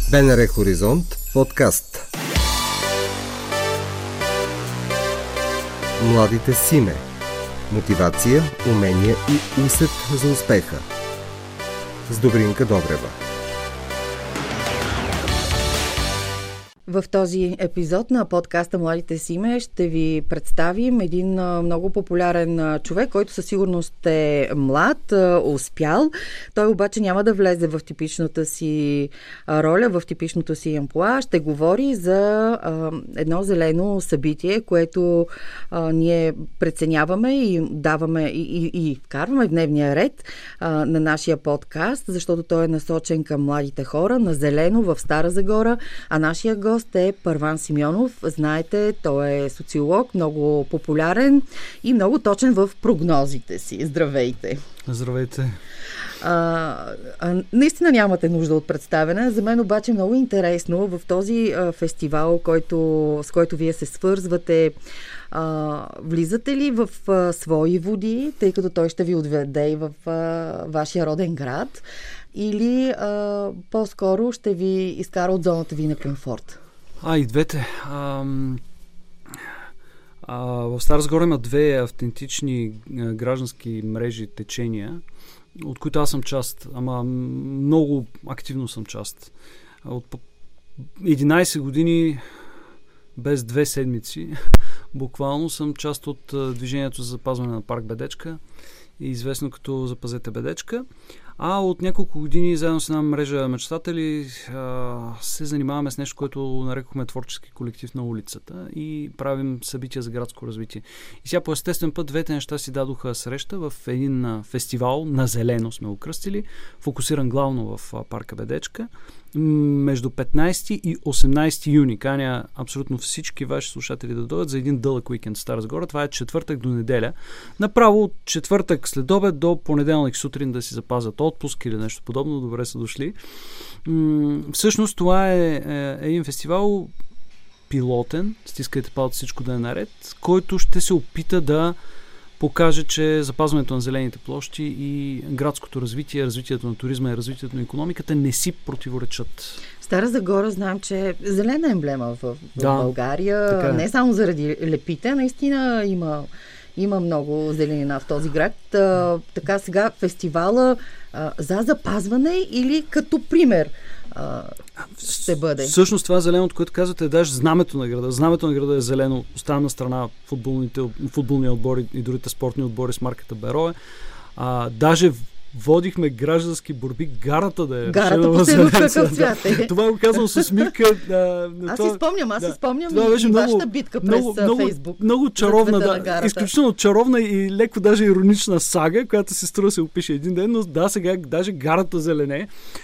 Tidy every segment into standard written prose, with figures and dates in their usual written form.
БНР Хоризонт подкаст. Младите Симе. Мотивация, умения и усет за успеха. С Добринка Добрева. В този епизод на подкаста Младите Симе ще ви представим един много популярен човек, който със сигурност е млад, успял. Той обаче няма да влезе в типичната си роля, в типичното си амплоа. Ще говори за едно зелено събитие, което ние преценяваме и даваме и вкарваме в дневния ред на нашия подкаст, защото той е насочен към младите хора на зелено в Стара Загора, а нашия гост е Първан Симеонов. Знаете, той е социолог, много популярен и много точен в прогнозите си. Здравейте! Здравейте! Наистина нямате нужда от представяне. За мен обаче много интересно в този фестивал, с който вие се свързвате. Влизате ли в свои води, тъй като той ще ви отведе и в вашия роден град, или по-скоро ще ви изкара от зоната ви на комфорт? И двете. В Стара Загора има две автентични граждански мрежи, течения, от които аз съм част, ама много активно съм част. От 11 години, без 2 седмици, буквално съм част от движението за запазване на парк Бедечка, известно като Запазете Бедечка. От няколко години заедно с една мрежа мечтатели се занимаваме с нещо, което нарекохме творчески колектив на улицата и правим събития за градско развитие. И сега по естествен път двете неща си дадоха среща в един фестивал на зелено, сме го кръстили, фокусиран главно в парка Бедечка, между 15 и 18 юни. Каня абсолютно всички ваши слушатели да дойдат за един дълъг уикенд в Стара Загора. Това е четвъртък до неделя. Направо от четвъртък след обед до понеделник сутрин да си запазят отпуск или нещо подобно. Добре са дошли. Всъщност това е един фестивал пилотен, стискайте палци всичко да е наред, който ще се опита да покаже, че запазването на зелените площи и градското развитие, развитието на туризма и развитието на икономиката не си противоречат. Стара Загора знаем, че е зелена емблема в България. Не само заради лепите, наистина има много зеленина в този град. Така сега фестивала за запазване или като пример ще бъде? Всъщност това зеленото, което казвате, е даже знамето на града. Знамето на града е зелено. Остана на страна футболни отбори и другите спортни отбори с марката Берое. Даже водихме граждански борби гарата да е. Гарата последно какъв цвят е. Това го казвам с Мирка. Аз си спомням и вашата битка през Фейсбук. Много чаровна, изключително чаровна и леко даже иронична сага, която се струва се опише един ден, но да, сега даже гарата зелене.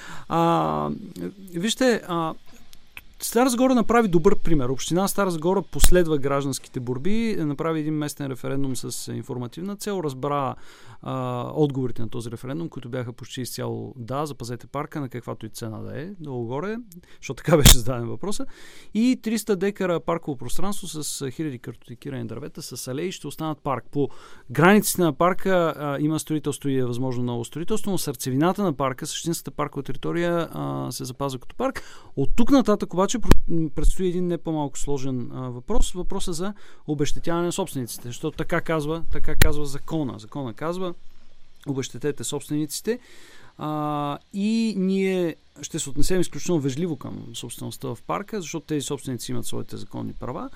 Вижте, Стара Загора направи добър пример. Община Стара Загора последва гражданските борби, направи един местен референдум с информативна цел, разбра отговорите на този референдум, които бяха почти изцяло да, запазете парка на каквато и цена да е, долу-горе, защото така беше зададен въпроса. И 300 декара парково пространство с хиляди картотекирани дървета, с алеи ще останат парк. По границите на парка има строителство и е възможно ново строителство, но сърцевината на парка, същинската паркова територия се запазва като парк. От тук нататък обаче предстои един не по-малко сложен въпрос. Въпросът за обезщетяване на собствениците, защото така казва закона. Закона казва обезщетете собствениците и ние ще се отнесем изключително вежливо към собствеността в парка, защото тези собственици имат своите законни права.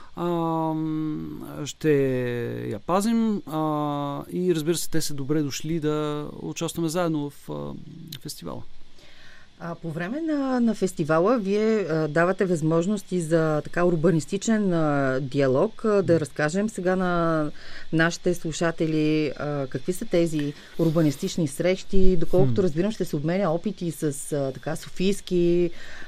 Ще я пазим и разбира се, те са добре дошли да участваме заедно в фестивала. По време на фестивала вие давате възможности за така урбанистичен диалог. Да разкажем сега на нашите слушатели какви са тези урбанистични срещи. Доколкото разбирам, ще се обменя опити с софийски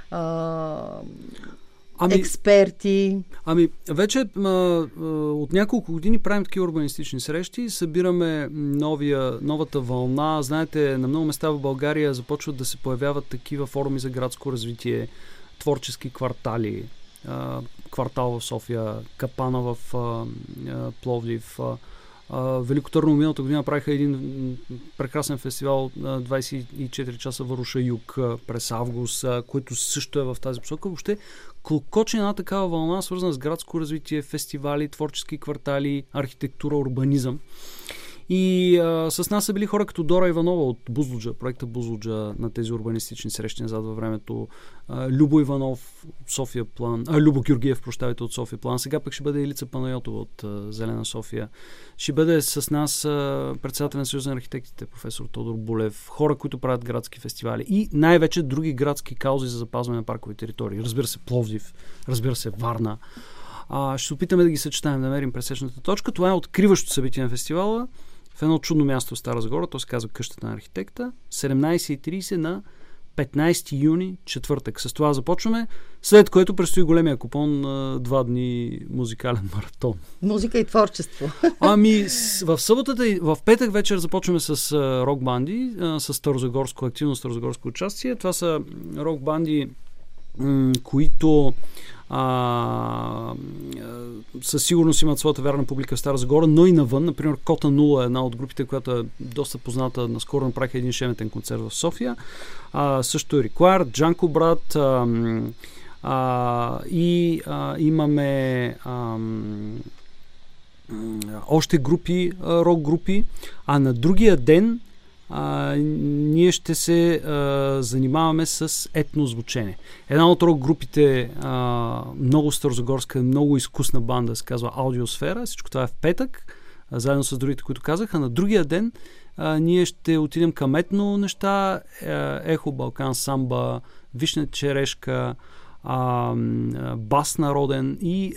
експерти. Вече от няколко години правим такива урбанистични срещи, събираме новата вълна. Знаете, на много места в България започват да се появяват такива форуми за градско развитие, творчески квартали, квартал в София, Капана в Пловдив, Велико Търново миналата година правиха един прекрасен фестивал 24 часа Варуша Юг през август, който също е в тази посока. Въобще клокоче една такава вълна, свързана с градско развитие, фестивали, творчески квартали, архитектура, урбанизъм. И с нас са били хора като Дора Иванова от Бузлуджа, проекта Бузлуджа на тези урбанистични срещи назад във времето. Любо Иванов от София план, Любо Георгиев, прощавайте, от София план. Сега пък ще бъде Илица Панайотова от Зелена София. Ще бъде с нас председател на Съюза на архитектите, професор Тодор Булев, хора, които правят градски фестивали и най-вече други градски каузи за запазване на паркови територии. Разбира се, Пловдив, разбира се, Варна. Ще се опитаме да ги съчетаем, да намерим пресечната точка. Това е откриващото събитие на фестивала в едно чудно място в Стара Загора, то се казва Къщата на архитекта, 17:30 на 15 юни, четвъртък. С това започваме, след което предстои големия купон 2 дни музикален маратон. Музика и творчество. В съботата и в петък вечер започваме с рок-банди, с старозагорско, активно старозагорско участие. Това са рок-банди, които със сигурност имат своята вярна публика в Стара Загора, но и навън. Например, Кота Нула е една от групите, която е доста позната. Наскоро направиха един шеметен концерт в София. Също е Required, Джанко Брат и имаме още групи, рок групи. А на другия ден ние ще се занимаваме с етнозвучение. Една от рок групите, много старозагорска, много изкусна банда, се казва Аудиосфера. Всичко това е в петък, заедно с другите, които казах. А на другия ден ние ще отидем към етно неща, Ехо, Балкан, Самба, Вишна черешка, бас народен и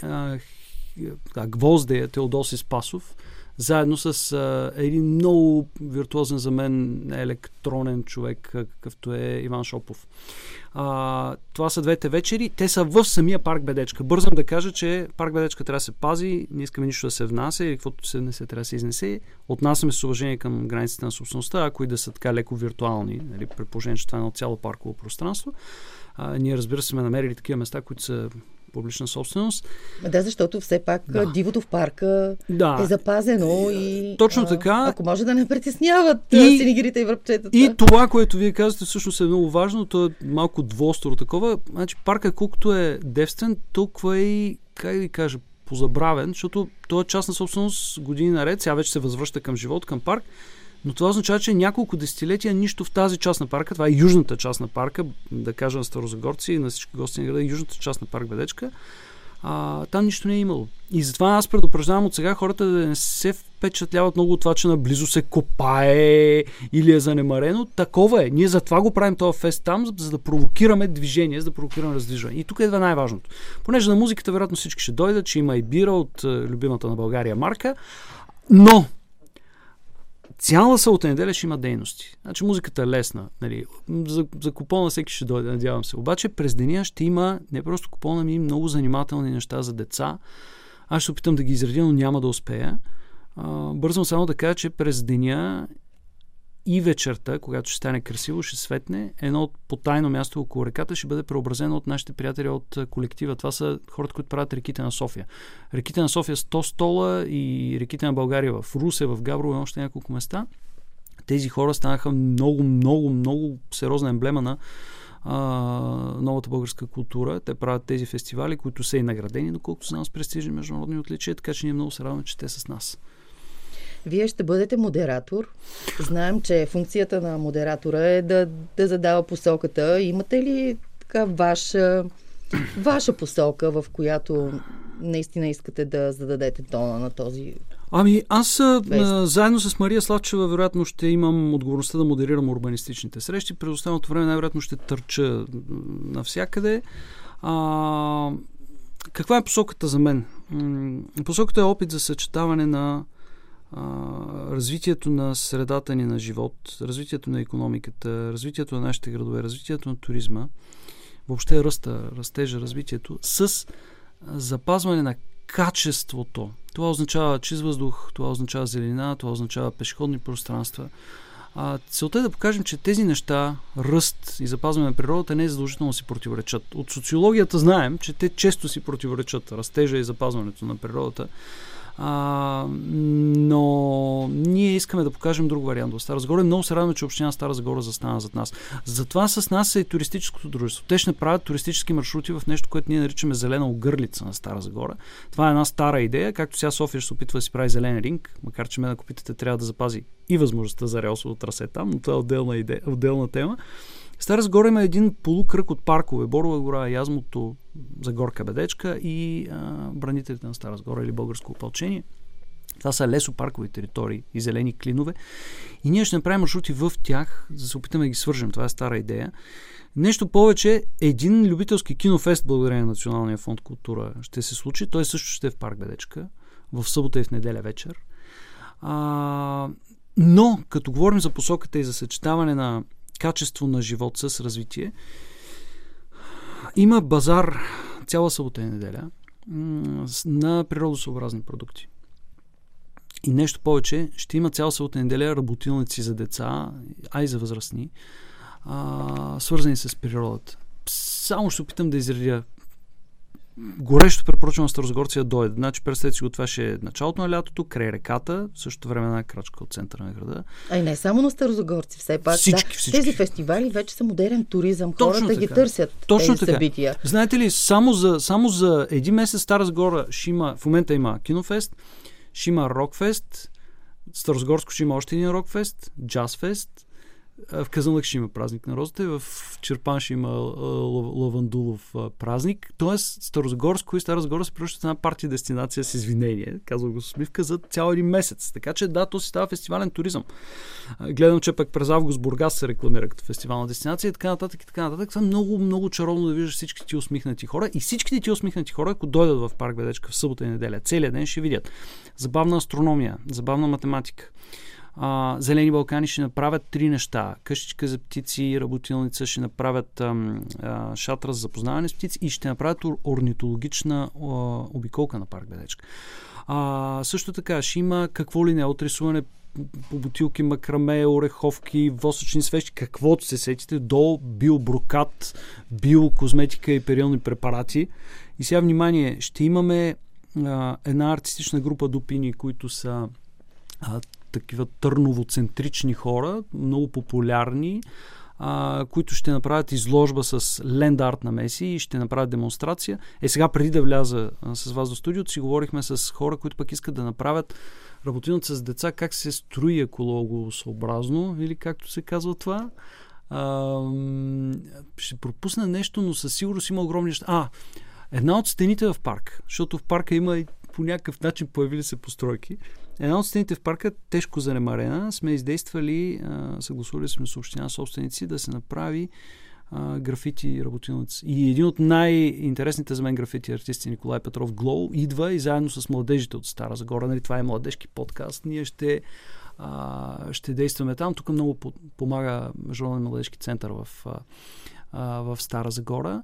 Гвоздея, Теодоси Спасов, заедно с един много виртуозен за мен електронен човек, какъвто е Иван Шопов. Това са двете вечери. Те са в самия парк Бедечка. Бързам да кажа, че парк Бедечка трябва да се пази, не искаме нищо да се внася или каквото се внесе, трябва да се изнесе. Отнасяме с уважение към границите на собствеността, ако и да са така леко виртуални, нали, при положение, че това е едно цяло парково пространство. Ние, разбира се, сме намерили такива места, които са публична собственост. Да, защото все пак дивото в парка е запазено и точно така. Ако може да не притесняват синигирите и връбчетата. И това, което вие казвате, всъщност е много важно, то е малко двостро такова. Значи парка, колкото е девствен, толкова и, как да кажа, позабравен, защото той е частна собственост години наред, сега вече се възвръща към живот, към парк, но това означава, че няколко десетилетия нищо в тази част на парка, това е южната част на парка, да кажа на старозагорци и на всички гости на града, южната част на парк Бедечка, там нищо не е имало. И затова аз предупреждавам от сега хората да не се впечатляват много от това, че наблизо се копае или е занемарено. Такова е. Ние затова го правим този фест там, за да провокираме движение, за да провокираме раздвижване. И тук идва най-важното. Понеже на музиката вероятно всички ще дойдат, че има и бира от любимата на България марка, но цяла събота неделя ще има дейности. Значи музиката е лесна. Нали? За купона всеки ще дойде, надявам се. Обаче през деня ще има не просто купона, ми много занимателни неща за деца. Аз ще опитам да ги изредя, но няма да успея. Бързам само да кажа, че през деня и вечерта, когато ще стане красиво, ще светне, едно потайно място около реката ще бъде преобразено от нашите приятели от колектива. Това са хората, които правят Реките на София. Реките на София 100 стола и Реките на България в Русе, в Габрово и още няколко места. Тези хора станаха много сериозна емблема на новата българска култура. Те правят тези фестивали, които са и наградени, доколкото са нас престижни международни отличия, така че ние много се радваме, че те са с нас. Вие ще бъдете модератор. Знаем, че функцията на модератора е да задава посоката. Имате ли така ваша посока, в която наистина искате да зададете тона на този аз заедно с Мария Славчева вероятно ще имам отговорността да модерирам урбанистичните срещи. През останалото време най-вероятно ще търча навсякъде. Каква е посоката за мен? Посоката е опит за съчетаване на развитието на средата ни на живот, развитието на икономиката, развитието на нашите градове, развитието на туризма, въобще растежа, развитието, с запазване на качеството. Това означава чист въздух, това означава зеленина, това означава пешеходни пространства. Целта е да покажем, че тези неща, ръст и запазване на природата, не е задължително да си противоречат. От социологията знаем, че те често си противоречат, растежа и запазването на природата. Но ние искаме да покажем друг вариант в Стара Загора. Много се радваме, че община Стара Загора застана зад нас. Затова с нас е и туристическото дружество. Те ще направят туристически маршрути в нещо, което ние наричаме зелена огърлица на Стара Загора. Това е една стара идея, както сега София ще се опитва да си прави зелен ринг, макар че мен, ако питате, трябва да запази и възможността за релсово трасе там, но това е отделна тема. Стара Загора има един полукръг от паркове. Борова гора, Язмото, Загорка Бедечка и бранителите на Стара Загора или българско опълчение. Това са лесопаркови територии и зелени клинове. И ние ще направим маршрути в тях, за да се опитаме да ги свържем. Това е стара идея. Нещо повече, един любителски кинофест, благодарение на Националния фонд култура, ще се случи. Той също ще е в парк Бедечка, в събота и в неделя вечер. Но, като говорим за посоката и за съчетаване на качество на живот с развитие, има базар цяла събота и неделя на природосъобразни продукти. И нещо повече, ще има цяла събота и неделя работилници за деца, а и за възрастни, свързани с природата. Само ще опитам да изредя. Горещо препоръчвам на старозагорци да дойде. Значи, представете си го, това ще е началото на лятото, край реката, в същото време една крачка от центъра на града. А и не само на старозагорци, все пак. Всички. Тези фестивали вече са модерен туризъм. Хората ги търсят. Точно тези събития. Знаете ли, само за един месец Стара Загора ще има, в момента има кинофест, ще има рокфест, в Старозагорско ще има още един рокфест, джазфест, в Казанлък ще има празник на розата, в Чирпан ще има лавандулов празник. Тоест Старозагорско и Стара Загора се превръщат една партия дестинация с извинение, казва го с усмивка, за цял един месец. Така че да, то си става фестивален туризъм. Гледам, че пък през август Бургас се рекламира като фестивална дестинация и така нататък и така нататък. Това е много, много чаровно да виждаш всички ти усмихнати хора и всичките ти усмихнати хора, ако дойдат в парк Бедечка в събота и неделя, целият ден ще видят забавна астрономия, забавна математика. Зелени Балкани ще направят 3 неща. Къщичка за птици, работилница, ще направят шатра за запознаване с птици и ще направят орнитологична обиколка на парк Бедечка. Също така ще има какво ли не от рисуване по бутилки, макраме, ореховки, восъчни свещи, каквото се сетите, до биоброкат, биокозметика и периодни препарати. И сега внимание, ще имаме една артистична група дупини, които са такива търновоцентрични хора, много популярни, които ще направят изложба с ленд-арт на Меси и ще направят демонстрация. Сега, преди да вляза с вас до студиото, си говорихме с хора, които пък искат да направят работилница с деца, как се строи екологосъобразно, или както се казва това. Ще пропусна нещо, но със сигурност има огромни неща. Една от стените в парк, защото в парка има и по някакъв начин появили се постройки. Една от стените в парка, тежко занемарена, сме издействали, съгласували сме с община собственици да се направи графити работилници. И един от най-интересните за мен графити артисти, Николай Петров Глоу, идва и заедно с младежите от Стара Загора, нали, това е младежки подкаст, ние ще действаме там. Тук много помага Международен младежки център в Стара Загора.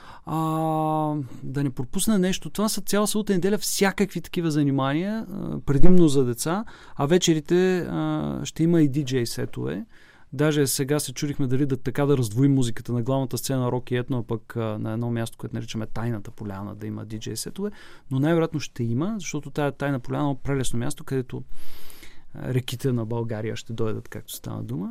Да не пропусна нещо. Това са цяла събота неделя всякакви такива занимания, предимно за деца, а вечерите ще има и диджей сетове. Даже сега се чудихме дали да раздвоим музиката на главната сцена рок и етно, а пък на едно място, което наричаме Тайната поляна, да има диджей сетове, но най-вероятно ще има, защото тая Тайна поляна е прелесно място, където реките на България ще дойдат, както стана дума.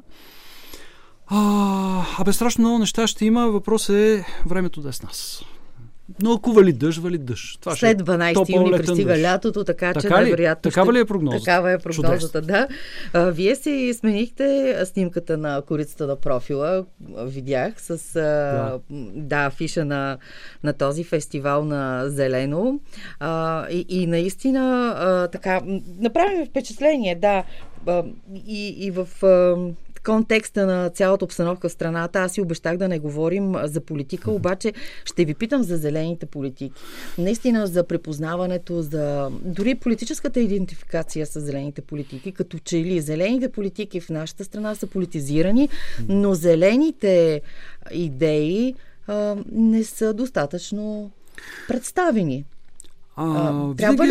Страшно много неща ще има. Въпросът е времето да е с нас. Но ако вали дъжд. Това след 12 юни пристига лятото, така че най-вероятно Такава ли е прогнозата? Такава е прогнозата, да. Вие си сменихте снимката на корицата на профила. Видях с афиша на този фестивал на Зелено. И наистина така направи впечатление, да. И в контекста на цялата обстановка в страната, аз си обещах да не говорим за политика, обаче ще ви питам за зелените политики. Наистина за препознаването, за дори политическата идентификация с зелените политики, като че ли зелените политики в нашата страна са политизирани, но зелените идеи не са достатъчно представени. Трябва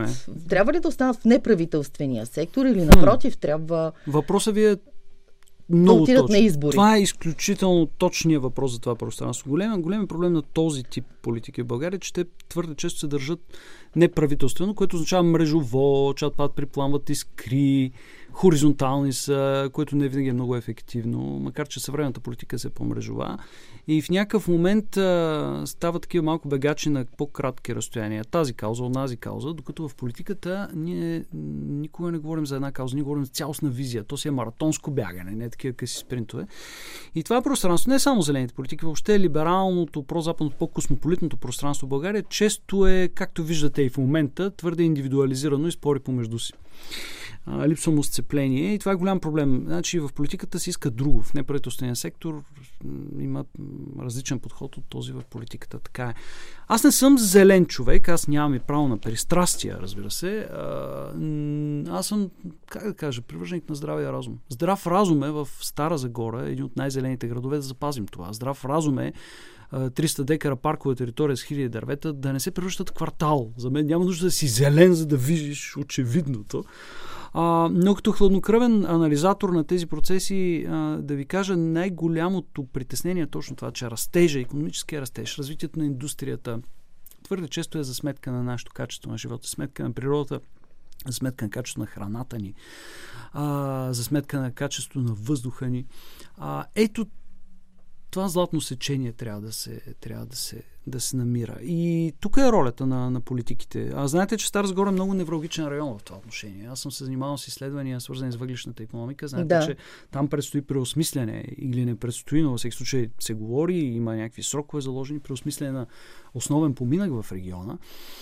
ли да останат в неправителствения сектор или напротив трябва... Въпросът ви е много отидат точно. На избори. Това е изключително точният въпрос за това пространство. Голям проблем на този тип политики в България, че те твърде често се държат неправителствено, което означава мрежово, че отпад припламват искри, хоризонтални са, което не винаги е много ефективно, макар че съвременната политика се по-мрежова. И в някакъв момент стават такива малко бегачи на по-кратки разстояния. Тази кауза, онази кауза, докато в политиката ние никога не говорим за една кауза, ние говорим за цялостна визия. То си е маратонско бягане, не такива къси спринтове. И това пространство, не само зелените политики, въобще либералното, прозападното, по-космополитното пространство в България често е, както виждате и в момента, твърде индивидуализирано и спори помежду си. Липсва му сцепление и това е голям проблем. Значи в политиката се иска друго. В неправителствения сектор има различен подход от този в политиката. Така е. Аз не съм зелен човек, аз нямам и право на пристрастия, разбира се. Аз съм, как да кажа, привърженик на здравия разум. Здрав разум е в Стара Загора, един от най-зелените градове, да запазим това. Здрав разум е 300 декара паркова територия с хиляди дървета да не се превръщат в квартал. За мен няма нужда да си зелен, за да виждаш очевидното. Но като хладнокръвен анализатор на тези процеси, да ви кажа, най-голямото притеснение е точно това, че растежа, икономическия растеж, развитието на индустрията твърде често е за сметка на нашето качество на живота, за сметка на природата, за сметка на качеството на храната ни, за сметка на качеството на въздуха ни. Ето това златно сечение трябва да се намира. И тук е ролята на политиките. Знаете, че Стара Загора е много невралгичен район в това отношение. Аз съм се занимавал с изследвания, свързани с въглищната икономика. Знаете, че там предстои преосмисляне или не предстои, но във всеки случай се говори, има някакви срокове заложени, преосмисляне на основен поминък в региона.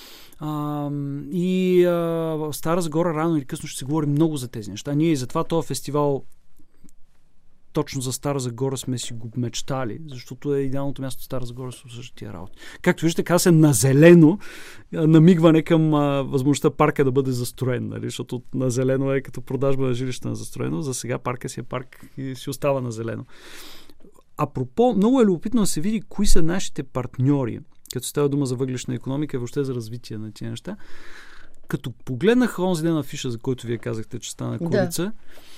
В Стара Загора рано или късно ще се говори много за тези неща. Ние и затова този фестивал точно за Стара Загора сме си го мечтали, защото е идеалното място в Стара Загора с обсъждат тия работи. Както виждате, каза се на зелено намигване към възможността парка да бъде застроен, нали? Защото на зелено е като продажба на жилища на застроено, за сега парка си е парк и си остава на зелено. Апропо, много е любопитно да се види кои са нашите партньори, като става дума за въглищна икономика и въобще за развитие на тия неща. Като погледнах онзи ден афиша, за който вие казахте, че стана коалиция,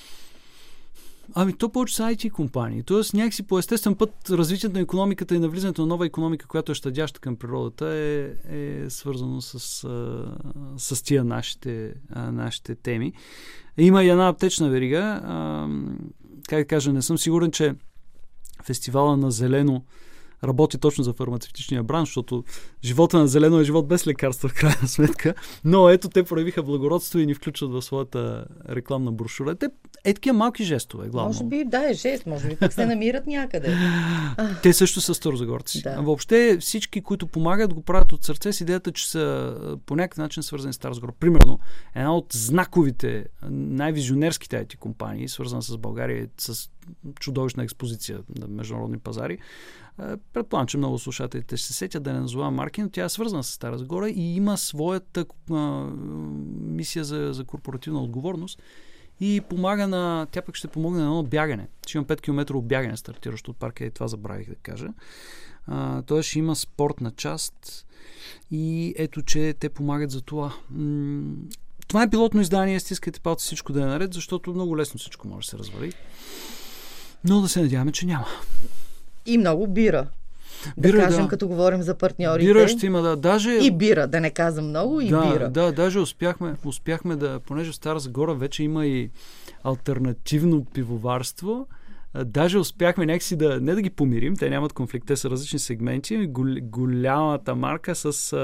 то повече са IT компании. Тоест някакси по естествен път развитието на икономиката и навлизането на нова икономика, която е щадяща към природата, е свързано с тия нашите теми. Има и една аптечна верига. Как да кажа, не съм сигурен, че фестивала на зелено работи точно за фармацевтичния бранш, защото живота на зелено е живот без лекарства в крайна сметка, но ето те проявиха благородство и ни включват в своята рекламна брошура. Те такива малки жестове, главно. Може би, е жест, може би пък се намират някъде. Те също са старозагорци. Да. Въобще всички, които помагат, го правят от сърце с идеята, че са по някакъв начин свързани с Стара Загора. Примерно, една от знаковите, най-визионерските IT компании, свързана с България, с чудовищна експозиция на международни пазари. Предполагам, че много слушателите ще се сетят, да не назовавам марки, но тя е свързана с Стара Загора и има своята мисия за корпоративна отговорност и тя пък ще помогне на едно бягане. Ще има 5 км бягане, стартиращо от парка, и това забравих да кажа. Тоест ще има спортна част и ето, че те помагат за това. Това е пилотно издание, стискайте палци всичко да е наред, защото много лесно всичко може да се развали. Но да се надяваме, че няма. И много бира. Да кажем, като говорим за партньорите. Бира ще има, да. Даже... И бира, да не казвам много, и бира. Да, даже успяхме да, понеже в Стара Загора вече има и алтернативно пивоварство, даже успяхме някакси не да ги помирим, те нямат конфликт, те са различни сегменти, голямата марка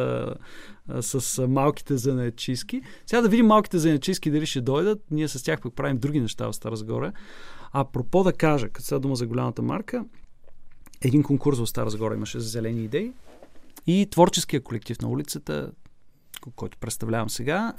с малките занаятчийски. Сега да видим малките занаятчийски дали ще дойдат, ние с тях пък правим други неща в Стара Загора. Апропо да кажа, като сега дума за голямата марка, един конкурс в Стара Загора имаше за зелени идеи и творческия колектив на улицата, който представлявам сега,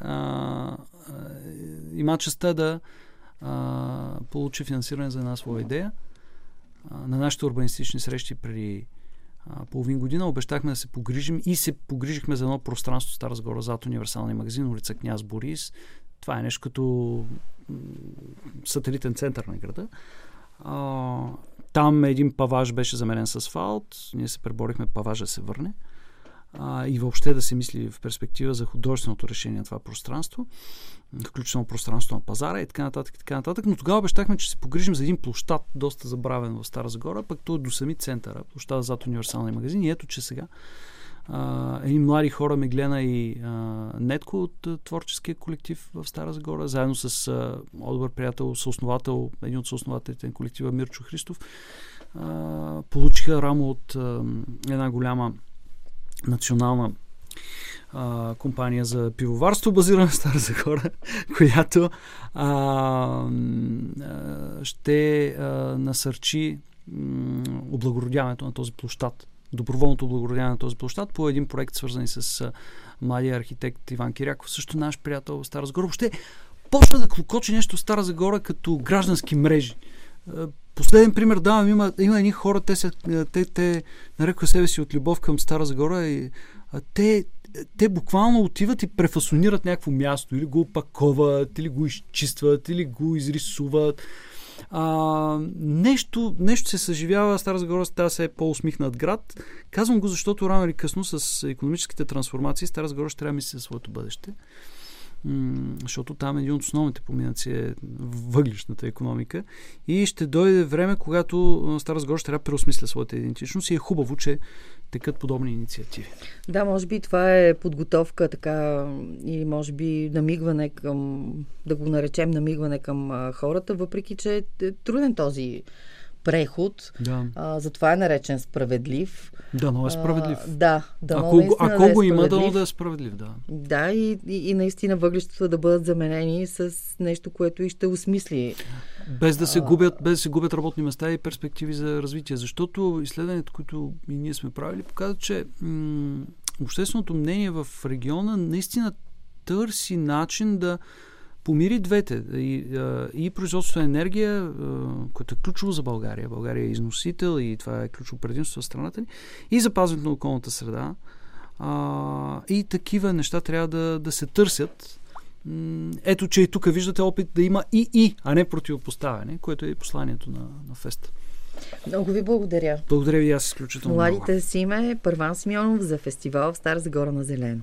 има честта да получи финансиране за една своя идея. На нашите урбанистични срещи преди половин година обещахме да се погрижим и се погрижихме за едно пространство в Стара Загора зад универсалния магазин, улица Княз Борис. Това е нещо като сателитен център на града. Там един паваж беше заменен с асфалт. Ние се преборихме паважа да се върне. и въобще да се мисли в перспектива за художественото решение на това пространство, включително пространство на пазара и така нататък. Но тогава обещахме, че се погрижим за един площад, доста забравен в Стара Загора, пък той е до сами центъра, площада зад универсалния магазин. И ето, че сега едни млади хора, Меглена и Нетко от творческия колектив в Стара Загора, заедно с добър приятел, съосновател, един от съоснователите на колектива Мирчо Христов, получиха рамо от една голяма национална компания за пивоварство, базирана в Стара Загора, която ще насърчи облагородяването на този площад, доброволното облагородяване на този площад по един проект, свързан с младия архитект Иван Киряков, също наш приятел в Стара Загора. Въобще почва да клокочи нещо в Стара Загора като граждански мрежи. Последен пример давам, има едни хора, те нарекоха себе си от любов към Стара Загора и те буквално отиват и префасонират някакво място, или го опаковат, или го изчистват, или го изрисуват. Нещо се съживява, Стара Загора става се по-усмихнат град. Казвам го, защото рано или късно с икономическите трансформации Стара Загора ще трябва да мисли за своето бъдеще. Защото там един от основните поминъци е въглищната икономика и ще дойде време, когато Стара Загора ще трябва да преосмисля своята идентичност и е хубаво, че текат подобни инициативи. Да, може би това е подготовка така или може би намигване към, да го наречем намигване към хората, въпреки че е труден този преход. Да. Затова е наречен справедлив. Да, но е справедлив. Ако го има, да е справедлив, да. Да, и наистина въглищата да бъдат заменени с нещо, което и ще осмисли. Без да се губят работни места и перспективи за развитие. Защото изследването, които и ние сме правили, показва, че общественото мнение в региона наистина търси начин да помири двете. И производството на енергия, което е ключово за България. България е износител и това е ключово предимство за страната ни. И запазването на околната среда. И такива неща трябва да се търсят. Ето, че и тук виждате опит да има а не противопоставяне, което е посланието на феста. Много ви благодаря. Благодаря ви, аз изключително много. Младите си име Първан Симеонов за фестивал в Стара Загора на Зелено.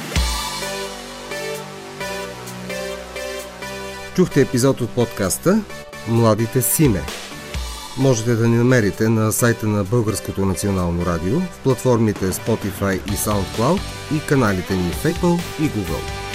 Чухте епизод от подкаста Младите Симе. Можете да ни намерите на сайта на Българското национално радио, в платформите Spotify и SoundCloud и каналите ни в Apple и Google.